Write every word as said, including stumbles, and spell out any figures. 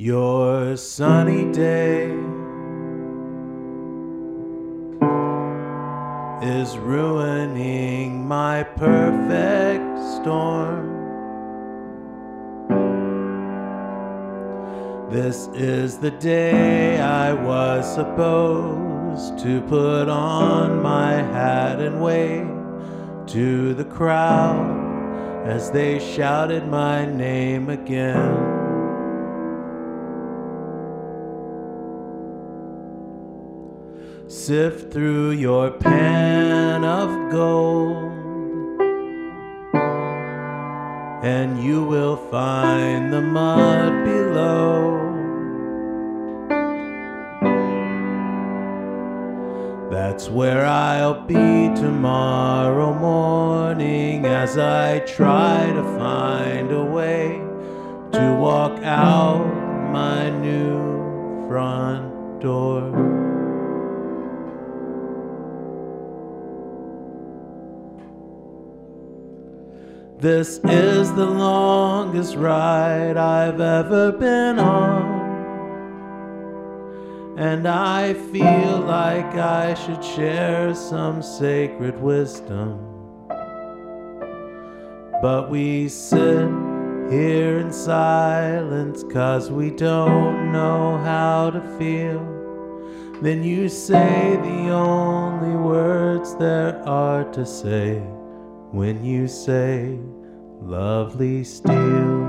Your sunny day is ruining my perfect storm. This is the day I was supposed to put on my hat and wave to the crowd as they shouted my name again. Sift through your pan of gold, and you will find the mud below. That's where I'll be tomorrow morning as I try to find a way to walk out my new front door. This is the longest ride I've ever been on, and I feel like I should share some sacred wisdom. But we sit here in silence 'cause we don't know how to feel. Then you say the only words there are to say when you say, lovely steel.